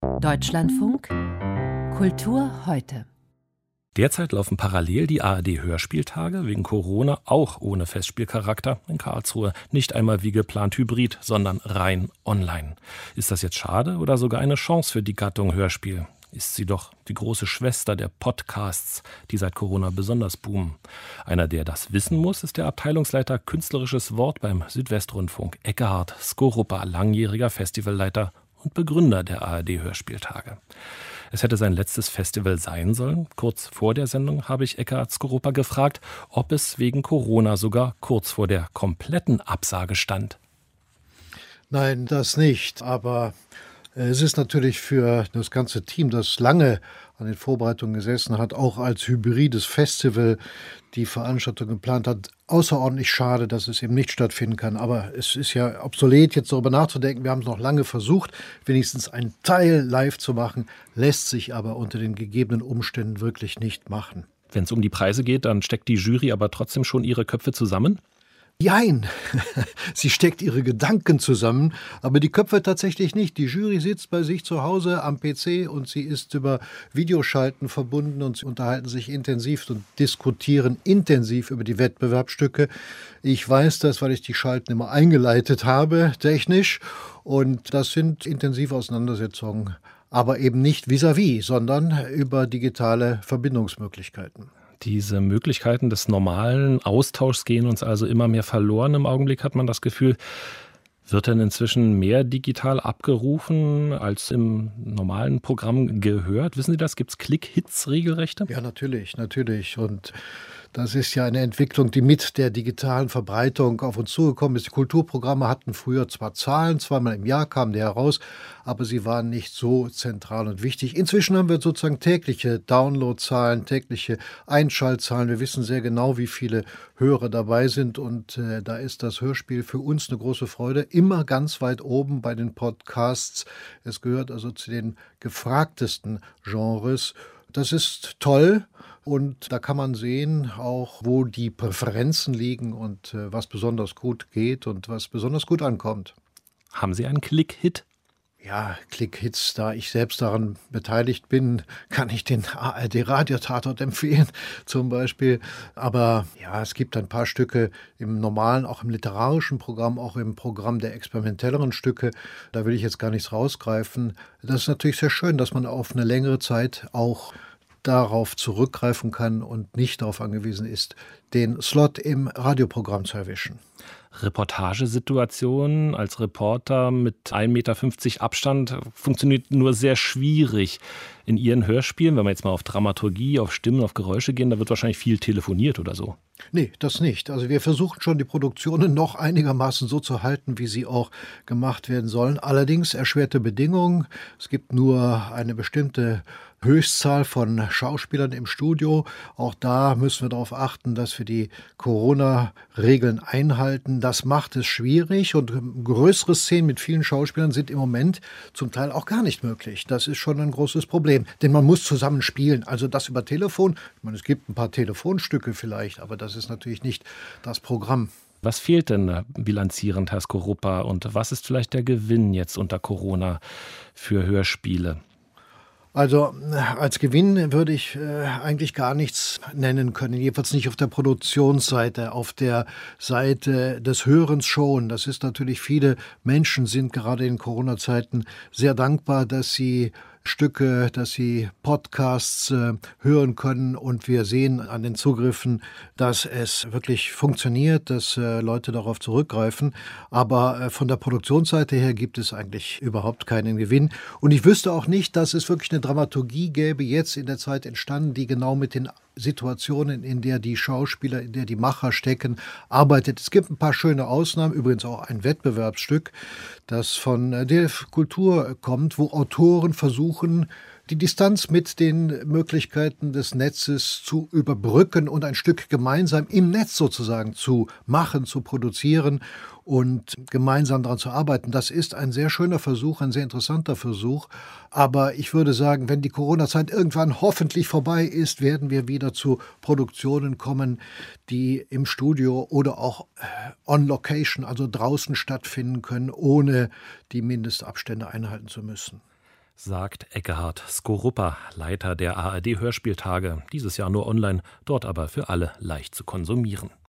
Deutschlandfunk Kultur heute. Derzeit laufen parallel die ARD-Hörspieltage, wegen Corona auch ohne Festspielcharakter in Karlsruhe. Nicht einmal wie geplant hybrid, sondern rein online. Ist das jetzt schade oder sogar eine Chance für die Gattung Hörspiel? Ist sie doch die große Schwester der Podcasts, die seit Corona besonders boomen. Einer, der das wissen muss, ist der Abteilungsleiter Künstlerisches Wort beim Südwestrundfunk, Ekkehard Skorupa, langjähriger Festivalleiter und Begründer der ARD-Hörspieltage. Es hätte sein letztes Festival sein sollen. Kurz vor der Sendung habe ich Ekkehard Skorupa gefragt, ob es wegen Corona sogar kurz vor der kompletten Absage stand. Nein, das nicht. Aber es ist natürlich für das ganze Team, das lange an den Vorbereitungen gesessen hat, auch als hybrides Festival die Veranstaltung geplant hat, außerordentlich schade, dass es eben nicht stattfinden kann. Aber es ist ja obsolet, jetzt darüber nachzudenken. Wir haben es noch lange versucht, wenigstens einen Teil live zu machen, lässt sich aber unter den gegebenen Umständen wirklich nicht machen. Wenn es um die Preise geht, dann steckt die Jury aber trotzdem schon ihre Köpfe zusammen? Jein, sie steckt ihre Gedanken zusammen, aber die Köpfe tatsächlich nicht. Die Jury sitzt bei sich zu Hause am PC und sie ist über Videoschalten verbunden und sie unterhalten sich intensiv und diskutieren intensiv über die Wettbewerbsstücke. Ich weiß das, weil ich die Schalten immer eingeleitet habe, technisch, und das sind intensive Auseinandersetzungen, aber eben nicht vis-à-vis, sondern über digitale Verbindungsmöglichkeiten. Diese Möglichkeiten des normalen Austauschs gehen uns also immer mehr verloren. Im Augenblick hat man das Gefühl, wird denn inzwischen mehr digital abgerufen als im normalen Programm gehört? Wissen Sie das? Gibt es Click-Hits regelrechte? Ja, natürlich. Und das ist ja eine Entwicklung, die mit der digitalen Verbreitung auf uns zugekommen ist. Die Kulturprogramme hatten früher zwar Zahlen, zweimal im Jahr kamen die heraus, aber sie waren nicht so zentral und wichtig. Inzwischen haben wir sozusagen tägliche Downloadzahlen, tägliche Einschaltzahlen. Wir wissen sehr genau, wie viele Hörer dabei sind, und da ist das Hörspiel für uns eine große Freude. Immer ganz weit oben bei den Podcasts. Es gehört also zu den gefragtesten Genres. Das ist toll. Und da kann man sehen, auch wo die Präferenzen liegen und was besonders gut geht und was besonders gut ankommt. Haben Sie einen Click-Hit? Ja, Click-Hits, da ich selbst daran beteiligt bin, kann ich den ARD-Radiotatort empfehlen zum Beispiel. Aber ja, es gibt ein paar Stücke im normalen, auch im literarischen Programm, auch im Programm der experimentelleren Stücke. Da will ich jetzt gar nichts rausgreifen. Das ist natürlich sehr schön, dass man auf eine längere Zeit auch darauf zurückgreifen kann und nicht darauf angewiesen ist, den Slot im Radioprogramm zu erwischen. Reportagesituation als Reporter mit 1,50 Meter Abstand funktioniert nur sehr schwierig. In Ihren Hörspielen, wenn wir jetzt mal auf Dramaturgie, auf Stimmen, auf Geräusche gehen, da wird wahrscheinlich viel telefoniert oder so. Nee, das nicht. Also wir versuchen schon, die Produktionen noch einigermaßen so zu halten, wie sie auch gemacht werden sollen. Allerdings erschwerte Bedingungen. Es gibt nur eine bestimmte Höchstzahl von Schauspielern im Studio. Auch da müssen wir darauf achten, dass wir die Corona-Regeln einhalten. Das macht es schwierig, und größere Szenen mit vielen Schauspielern sind im Moment zum Teil auch gar nicht möglich. Das ist schon ein großes Problem, denn man muss zusammen spielen. Also das über Telefon, ich meine, es gibt ein paar Telefonstücke vielleicht, aber das ist natürlich nicht das Programm. Was fehlt denn bilanzierend, Herr Skorupa, und was ist vielleicht der Gewinn jetzt unter Corona für Hörspiele? Also als Gewinn würde ich eigentlich gar nichts nennen können, jedenfalls nicht auf der Produktionsseite, auf der Seite des Hörens schon. Das ist natürlich, viele Menschen sind gerade in Corona-Zeiten sehr dankbar, dass sie Stücke, dass sie Podcasts hören können, und wir sehen an den Zugriffen, dass es wirklich funktioniert, dass Leute darauf zurückgreifen. Aber von der Produktionsseite her gibt es eigentlich überhaupt keinen Gewinn. Und ich wüsste auch nicht, dass es wirklich eine Dramaturgie gäbe, jetzt in der Zeit entstanden, die genau mit den Situationen, in der die Schauspieler, in der die Macher stecken, arbeitet. Es gibt ein paar schöne Ausnahmen, übrigens auch ein Wettbewerbsstück, das von der Kultur kommt, wo Autoren versuchen, die Distanz mit den Möglichkeiten des Netzes zu überbrücken und ein Stück gemeinsam im Netz sozusagen zu machen, zu produzieren und gemeinsam daran zu arbeiten. Das ist ein sehr schöner Versuch, ein sehr interessanter Versuch. Aber ich würde sagen, wenn die Corona-Zeit irgendwann hoffentlich vorbei ist, werden wir wieder zu Produktionen kommen, die im Studio oder auch on location, also draußen stattfinden können, ohne die Mindestabstände einhalten zu müssen. sagt Ekkehard Skoruppa, Leiter der ARD Hörspieltage. Dieses Jahr nur online, dort aber für alle leicht zu konsumieren.